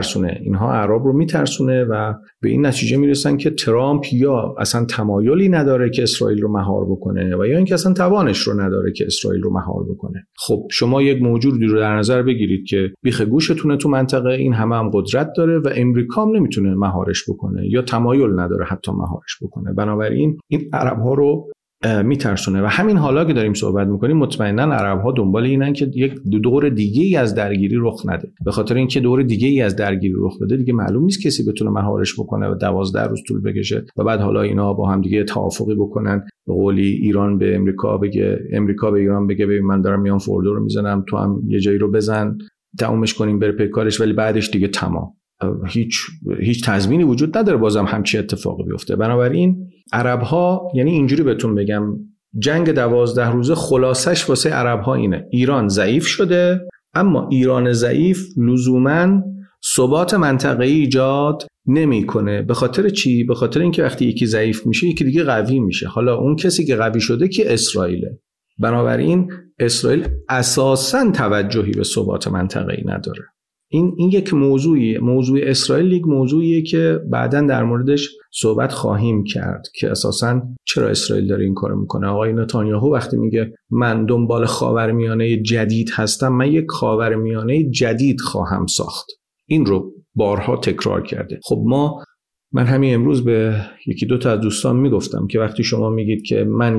رو میترسونه و به این نتیجه میرسن که ترامپ یا اصلا تمایلی نداره که اسرائیل رو مهار بکنه و یا اینکه اصلا توانش رو نداره که اسرائیل رو مهار بکنه. خب شما یک موجودی رو در نظر بگیرید که بیخ گوشتونه تو منطقه، این هم قدرت داره و امریکا هم نمیتونه مهارش بکنه یا تمایل نداره حتی مهارش بکنه. بنابراین این عرب‌ها رو میترسونه و همین حالا که داریم صحبت میکنیم مطمئنا عرب‌ها دنبال اینن که یک دور دیگه‌ای از درگیری رخ نده. به خاطر اینکه دور دیگه‌ای از درگیری رخ بده دیگه معلوم نیست کسی بتونه مهارش بکنه و 12 روز طول بکشه و بعد حالا اینا با هم دیگه توافقی بکنن، به قولی ایران به امریکا بگه، امریکا به ایران بگه ببین من دارم میان فوردو رو میزنم، تو هم یه جایی رو بزن، تمومش کنیم بره پی کارش، ولی بعدش دیگه تمام. هیچ تضمینی وجود نداره بازم همچین اتفاقی بیفته. بنابراین عرب‌ها، یعنی اینجوری بهتون بگم، جنگ 12 روزه خلاصش واسه عرب‌ها اینه: ایران ضعیف شده، اما ایران ضعیف لزوماً ثبات منطقه‌ای ایجاد نمی‌کنه. به خاطر چی؟ به خاطر اینکه وقتی یکی ضعیف میشه یکی دیگه قوی میشه. حالا اون کسی که قوی شده که اسرائیله. بنابراین اسرائیل اساساً توجهی به ثبات منطقه‌ای نداره. این یک موضوع اسرائیل یک موضوعیه که بعداً در موردش صحبت خواهیم کرد که اساساً چرا اسرائیل داره این کارو میکنه. آقای نتانیاهو وقتی میگه من دنبال خاورمیانه جدید هستم، من یک خاورمیانه جدید خواهم ساخت، این رو بارها تکرار کرده. خب من همین امروز به 1-2 تا از دوستان میگفتم که وقتی شما میگید که من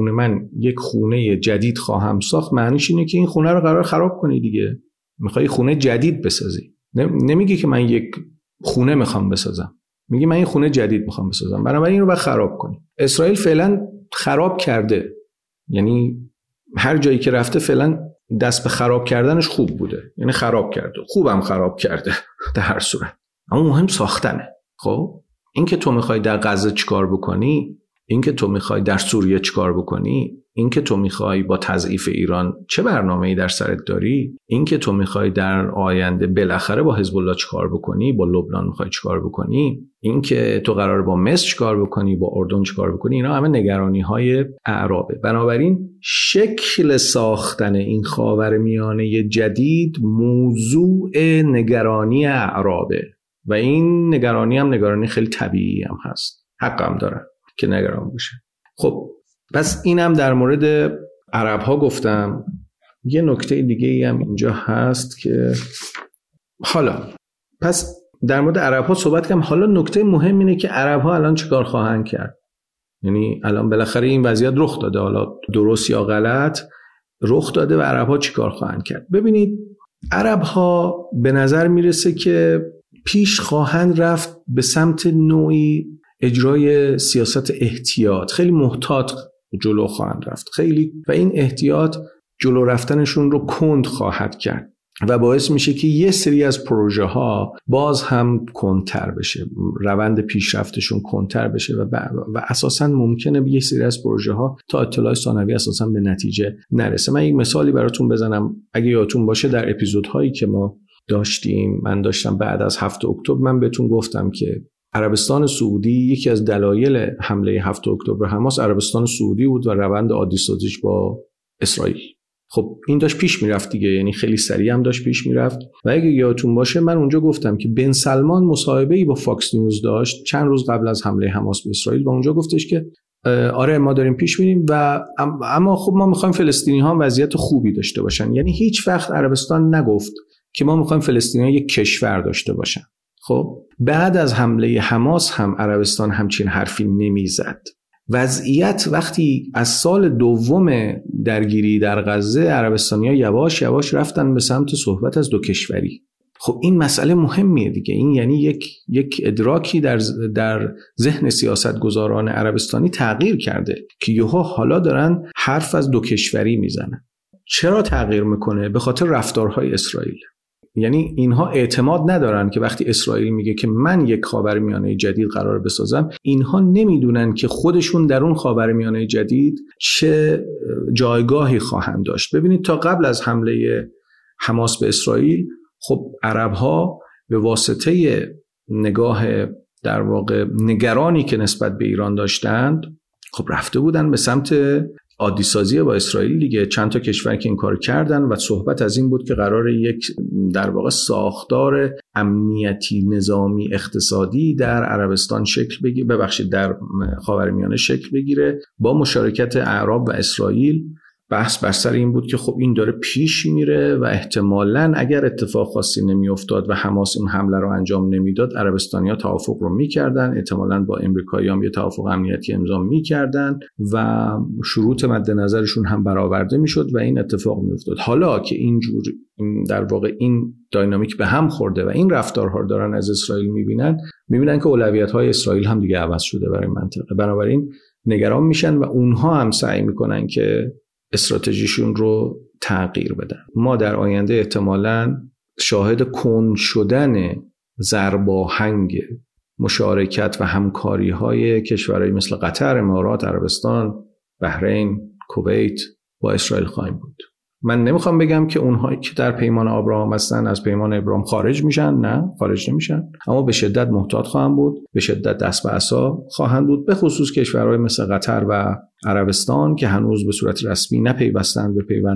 یک خونه جدید خواهم ساخت، معنیش اینه که این خونه رو قرار خراب کنی دیگه. میخوای خونه جدید بسازی، نمیگی که من یک خونه میخوام بسازم، میگی من این خونه جدید میخوام بسازم. بنابراین این رو باید خراب کنی. اسرائیل فعلا خراب کرده، یعنی هر جایی که رفته فعلا دست به خراب کردنش خوب بوده، یعنی خراب کرده، خوبم خراب کرده در هر صورت. اما مهم ساختنه. خب این که تو میخوای در غزه چیکار بکنی، این که تو میخوای در سوریه چیکار بکنی، این که تو میخوای با تضعیف ایران چه برنامه‌ای در سرت داری، این که تو میخوای در آینده بالاخره با حزب الله چیکار بکنی، با لبنان میخوای چیکار بکنی، این که تو قراره با مصر چیکار بکنی، با اردن چیکار بکنی، اینا همه نگرانی‌های اعرابه. بنابراین شکل ساختن این خاورمیانه جدید موضوع نگرانی اعرابه و این نگرانی هم نگرانی خیلی طبیعی هم هست، حق هم دارن که نگران باشه. خب پس اینم در مورد عرب ها گفتم. یه نکته دیگه هم اینجا هست که حالا پس در مورد عرب ها صحبت کنم. حالا نکته مهم اینه که عرب ها الان چیکار خواهند کرد. یعنی الان بالاخره این وضعیت رخ داده، حالا درست یا غلط رخ داده و عرب ها چیکار خواهند کرد. ببینید عرب‌ها به نظر میرسه که پیش خواهند رفت به سمت نوعی اجرای سیاست احتیاط، خیلی محتاط جلو خواهند رفت خیلی، و این احتیاط جلو رفتنشون رو کند خواهد کرد و باعث میشه که یه سری از پروژه ها باز هم کندتر بشه، روند پیشرفتشون کندتر بشه و اساساً ممکنه یه سری از پروژه ها تا اطلاع ثانوی اساساً به نتیجه نرسه. من یک مثالی براتون بزنم. اگه یادتون باشه در اپیزودهایی که ما من داشتم بعد از 7 اکتبر من بهتون گفتم که عربستان سعودی یکی از دلایل حمله 7 اکتبر حماس عربستان سعودی بود و روند عادی سازیش با اسرائیل. خب این داشت پیش میرفت دیگه، یعنی خیلی سریع هم داشت پیش میرفت و اگه یادتون باشه من اونجا گفتم که بن سلمان مصاحبه‌ای با فاکس نیوز داشت چند روز قبل از حمله حماس به اسرائیل و اونجا گفتش که آره ما داریم پیش میریم و اما خب ما می‌خوایم فلسطینی‌ها وضعیت خوبی داشته باشن. یعنی هیچ وقت عربستان نگفت که ما می‌خوایم فلسطینی‌ها یک کشور داشته باشن. خب بعد از حمله حماس هم عربستان همچین حرفی نمیزد. وضعیت وقتی از سال دوم درگیری در غزه عربستانی‌ها یواش یواش رفتن به سمت صحبت از 2 کشوری. خب این مسئله مهمیه دیگه. این یعنی یک ادراکی در ذهن سیاستگزاران عربستانی تغییر کرده که یهو حالا دارن حرف از 2 کشوری میزنن. چرا تغییر میکنه؟ به خاطر رفتارهای اسرائیل. یعنی اینها اعتماد ندارن که وقتی اسرائیل میگه که من یک خاورمیانه جدید قرار بسازم، اینها نمیدونن که خودشون در اون خاورمیانه جدید چه جایگاهی خواهند داشت. ببینید تا قبل از حمله حماس به اسرائیل خب عرب‌ها به واسطه نگاه در واقع نگرانی که نسبت به ایران داشتند خب رفته بودن به سمت عادی سازی با اسرائیل دیگه. چند تا کشور که این کار کردن و صحبت از این بود که قرار یک در واقع ساختار امنیتی نظامی اقتصادی در عربستان شکل بگیره، در خاورمیانه شکل بگیره با مشارکت اعراب و اسرائیل. بحث بر سر این بود که خب این داره پیش میره و احتمالاً اگر اتفاق خاصی نمیافتاد و حماس این حمله رو انجام نمیداد عربستانی‌ها توافق رو میکردن، احتمالاً با امریکایی‌ها یه توافق امنیتی امضا میکردن و شروط مد نظرشون هم برآورده میشد و این اتفاق میافتاد. حالا که اینجور در واقع این داینامیک به هم خورده و این رفتارها رو دارن از اسرائیل میبینن که اولویت‌های اسرائیل هم دیگه عوض شده برای منطقه، بنابراین نگران میشن و اونها هم سعی میکنن که استراتژیشون رو تغییر بدن. ما در آینده احتمالاً شاهد کند شدن ضرباهنگ مشارکت و همکاری‌های کشورهای مثل قطر، امارات، عربستان، بحرین، کویت با اسرائیل خواهیم بود. من نمیخوام بگم که اونهایی که در پیمان ابراهام هستن از پیمان ابراهام خارج میشن، نه خارج نمیشن، اما به شدت محتاط خواهند بود، به شدت دست به عصا خواهند بود، به خصوص کشورهای مثل قطر و عربستان که هنوز به صورت رسمی نپیوستند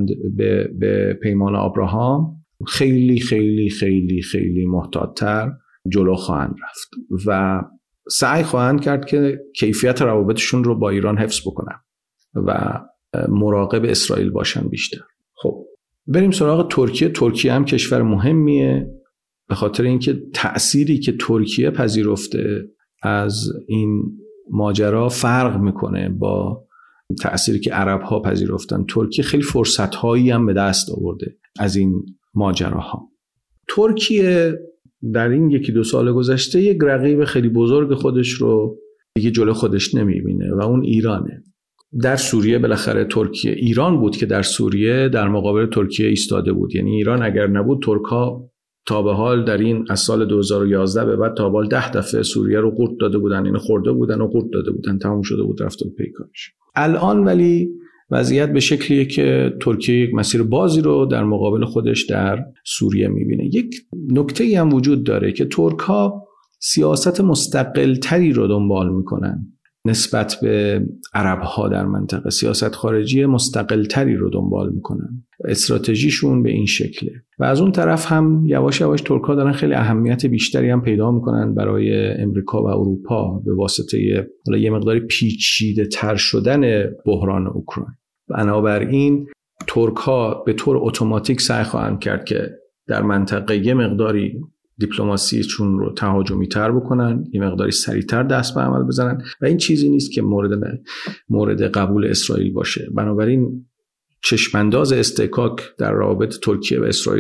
به پیمان ابراهام. خیلی خیلی خیلی خیلی محتاط‌تر جلو خواهند رفت و سعی خواهند کرد که کیفیت روابطشون رو با ایران حفظ بکنن و مراقب اسرائیل باشن بیشتر. خب بریم سراغ ترکیه. ترکیه هم کشور مهمیه به خاطر اینکه تأثیری که ترکیه پذیرفته از این ماجرا فرق میکنه با تأثیری که عرب‌ها پذیرفتن. ترکیه خیلی فرصت‌هایی هم به دست آورده از این ماجراها. ترکیه در این 1-2 سال گذشته یک رقیب خیلی بزرگ خودش رو دیگه جلو خودش نمیبینه و اون ایرانه. در سوریه بالاخره ترکیه ایران بود که در سوریه در مقابل ترکیه ایستاده بود. یعنی ایران اگر نبود ترک‌ها تا به حال در این از سال 2011 به بعد تا به حال 10 دفعه سوریه رو قورت داده بودن، اینو خورده بودن و قورت داده بودن، تموم شده بود، رفته بود پیکارش. الان ولی وضعیت به شکلیه که ترکیه یک مسیر بازی رو در مقابل خودش در سوریه میبینه. یک نکته‌ای هم وجود داره که ترک‌ها سیاست مستقل تری رو دنبال میکنن نسبت به عرب‌ها در منطقه، سیاست خارجی مستقل تری رو دنبال میکنن، استراتژیشون به این شکله. و از اون طرف هم یواش یواش ترک‌ها دارن خیلی اهمیت بیشتری هم پیدا میکنن برای امریکا و اروپا به واسطه یه مقداری پیچیده تر شدن بحران اوکراین. بنابراین ترک‌ها به طور اتوماتیک سعی خواهند کرد که در منطقه یه مقداری دیپلماسیشون رو تهاجمی تر بکنن، یه مقداری سریعتر دست به عمل بزنن و این چیزی نیست که مورد قبول اسرائیل باشه. بنابراین چشمانداز استحکاک در روابط ترکیه و اسرائیل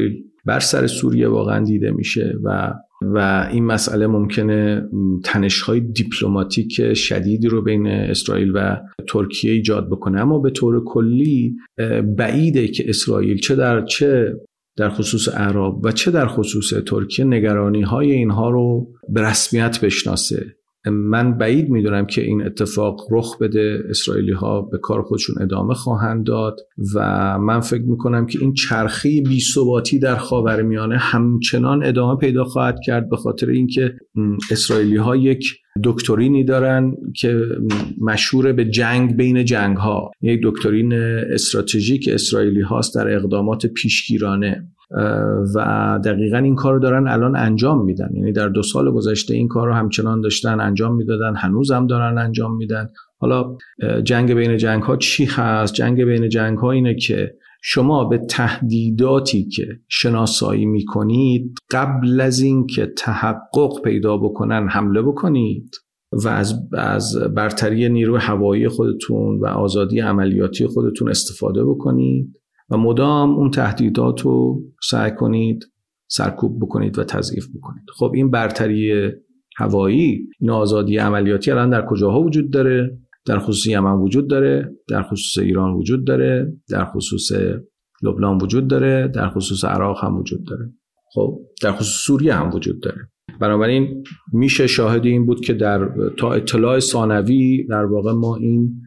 بر سر سوریه واقعا دیده میشه و این مسئله ممکنه تنش‌های دیپلماتیک شدیدی رو بین اسرائیل و ترکیه ایجاد بکنه. اما به طور کلی بعیده که اسرائیل چه در خصوص اعراب و چه در خصوص ترکیه نگرانی‌های اینها رو به رسمیت بشناسه. من بعید میدونم که این اتفاق رخ بده. اسرائیلی‌ها به کار خودشون ادامه خواهند داد و من فکر میکنم که این چرخه بی‌ثباتی در خاورمیانه همچنان ادامه پیدا خواهد کرد، به خاطر اینکه اسرائیلی‌ها یک دکترینی دارن که مشهور به جنگ بین جنگ‌ها، یک دکترین استراتژیک اسرائیلی هاست در اقدامات پیشگیرانه و دقیقاً این کار رو دارن الان انجام میدن. یعنی در 2 سال گذشته این کار رو همچنان داشتن انجام میدادن، هنوز هم دارن انجام میدن. حالا جنگ بین جنگ‌ها چی هست؟ جنگ بین جنگ‌ها اینه که شما به تهدیداتی که شناسایی میکنید قبل از این که تحقق پیدا بکنن حمله بکنید و از برتری نیروی هوایی خودتون و آزادی عملیاتی خودتون استفاده بکنید و مدام اون تهدیدات رو سعی کنید سرکوب بکنید و تضعیف بکنید. خب این برتری هوایی، این آزادی عملیاتی الان در کجاها وجود داره؟ در خصوص یمن وجود داره، در خصوص ایران وجود داره، در خصوص لبنان وجود داره، در خصوص عراق هم وجود داره، خب در خصوص سوریه هم وجود داره. بنابراین میشه شاهد این بود که تا اطلاع ثانوی در واقع ما این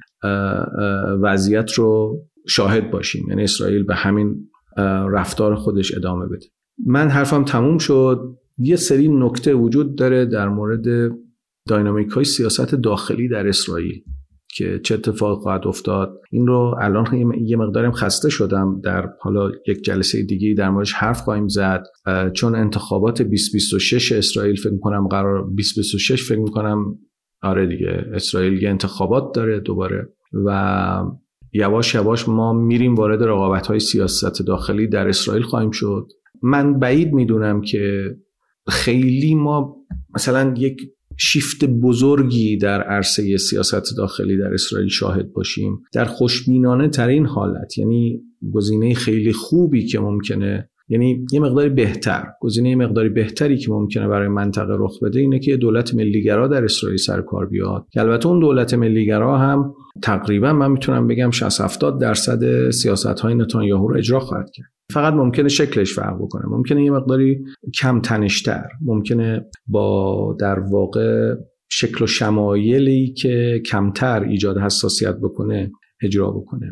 وضعیت رو شاهد باشیم، یعنی اسرائیل به همین رفتار خودش ادامه بده. من حرفم تموم شد. یه سری نکته وجود داره در مورد داینامیک‌های سیاست داخلی در اسرائیل که چه اتفاق خواهد افتاد. این رو الان یه مقدارم خسته شدم، در حالا یک جلسه دیگه در موردش حرف خواهیم زد، چون انتخابات 2026 اسرائیل فکر می‌کنم قرار 2026 فکر می‌کنم آره دیگه اسرائیل یه انتخابات داره دوباره و یواش یواش ما میریم وارد رقابت‌های سیاست داخلی در اسرائیل خواهیم شد. من بعید میدونم که خیلی ما مثلا یک شیفت بزرگی در عرصه سیاست داخلی در اسرائیل شاهد باشیم. در خوشبینانه ترین حالت، یعنی گزینه خیلی خوبی که ممکنه، یعنی یه مقداری بهتر، گزینه مقداری بهتری که ممکنه برای منطقه رخ بده اینه که دولت ملیگرا در اسرائیل سر کار بیاد، که البته اون دولت ملیگرا هم تقریبا من میتونم بگم 60-70% سیاست‌های نتانیاهو رو اجرا خواهد کرد. فقط ممکنه شکلش فرق بکنه، ممکنه یه مقداری کم تنش‌تر، ممکنه با در واقع شکل و شمایلی که کمتر ایجاد حساسیت بکنه اجرا بکنه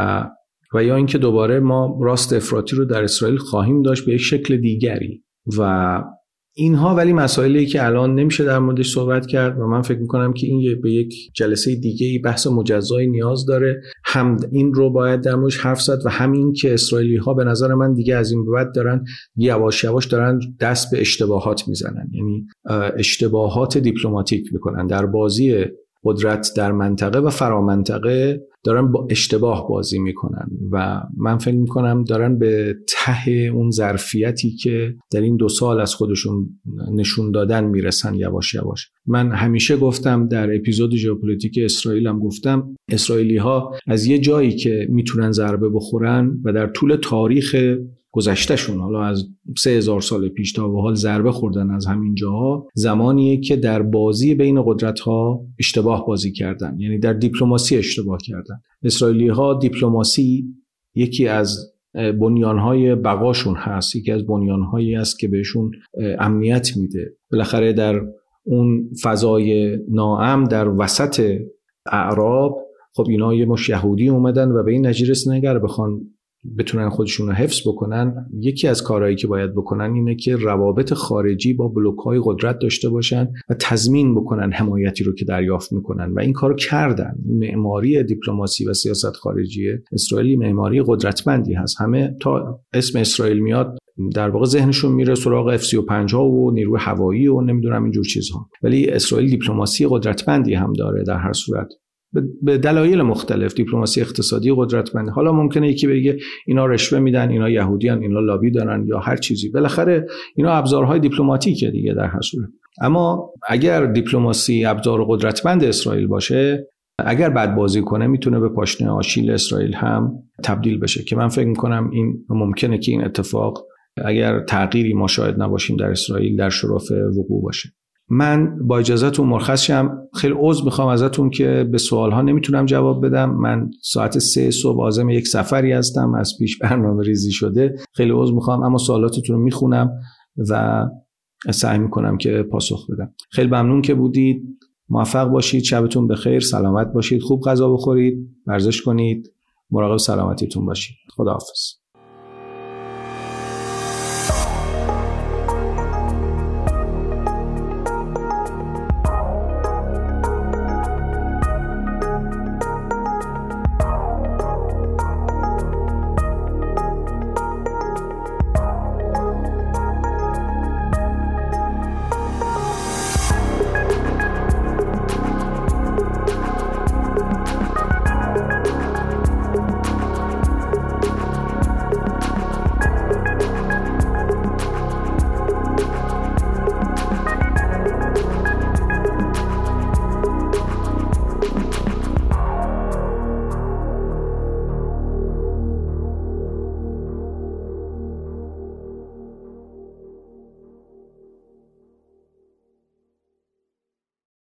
و یا اینکه دوباره ما راست افراطی رو در اسرائیل خواهیم داشت به یک شکل دیگری و اینها. ولی مسائلی که الان نمیشه در موردش صحبت کرد و من فکر میکنم که این به یک جلسه دیگه بحث مجزایی نیاز داره. هم این رو باید در موردش حرف زد و همین که اسرائیلی ها به نظر من دیگه از این به بعد دارن یواش یواش دارن دست به اشتباهات میزنن، یعنی اشتباهات دیپلماتیک میکنن در بازی قدرت در منطقه و فرامنطقه، دارن با اشتباه بازی میکنن و من فکر میکنم دارن به ته اون ظرفیتی که در این 2 سال از خودشون نشون دادن میرسن یواش یواش. من همیشه گفتم در اپیزود ژئوپلیتیک اسرائیل هم گفتم اسرائیلی ها از یه جایی که میتونن ضربه بخورن و در طول تاریخ گذشتهشون، حالا از 3000 سال پیش تا به حال ضربه خوردن از همین جاها، زمانیه که در بازی بین قدرت‌ها اشتباه بازی کردن، یعنی در دیپلماسی اشتباه کردن. اسرائیلی‌ها دیپلماسی یکی از بنیان‌های بقاشون هست، یکی از بنیان‌هایی است که بهشون امنیت میده. بالاخره در اون فضای ناامن در وسط اعراب، خب اینا یه مش یهودی اومدن و به این نتیجه رسیدن اگر بخوان بتونن خودشون رو حفظ بکنن، یکی از کارهایی که باید بکنن اینه که روابط خارجی با بلوک‌های قدرت داشته باشن و تضمین بکنن حمایتی رو که دریافت میکنن و این کارو کردن. معماری دیپلماسی و سیاست خارجی اسرائیلی معماری قدرتمندی هست. همه تا اسم اسرائیل میاد در واقع ذهنشون میره سراغ F-35 ها و نیروی هوایی و نمیدونم اینجور چیزها، ولی اسرائیل دیپلماسی قدرتمندی هم داره در هر صورت به دلایل مختلف. دیپلماسی اقتصادی قدرتمند، حالا ممکنه یکی بگه اینا رشوه میدن، اینا یهودیان، اینا لابی دارن یا هر چیزی، بالاخره اینا ابزارهای دیپلماتیکه دیگه در هر صورت. اما اگر دیپلماسی ابزار قدرتمند اسرائیل باشه، اگر بد بازی کنه میتونه به پاشنه آشیل اسرائیل هم تبدیل بشه، که من فکر میکنم این ممکنه که این اتفاق اگر تغییری ما شاید نباشیم در اسرائیل در شرف وقوع باشه. من با اجازهتون مرخص شم. خیلی عذر میخوام ازتون که به سوالها نمیتونم جواب بدم. من ساعت 3 صبح عازم یک سفری هستم، از پیش برنامه ریزی شده. خیلی عذر میخوام، اما سوالاتتون رو میخونم و سعی میکنم که پاسخ بدم. خیلی ممنون که بودید. موفق باشید، شبتون بخیر، سلامت باشید، خوب غذا بخورید، ورزش کنید، مراقب سلامتیتون باشید. خداحافظ.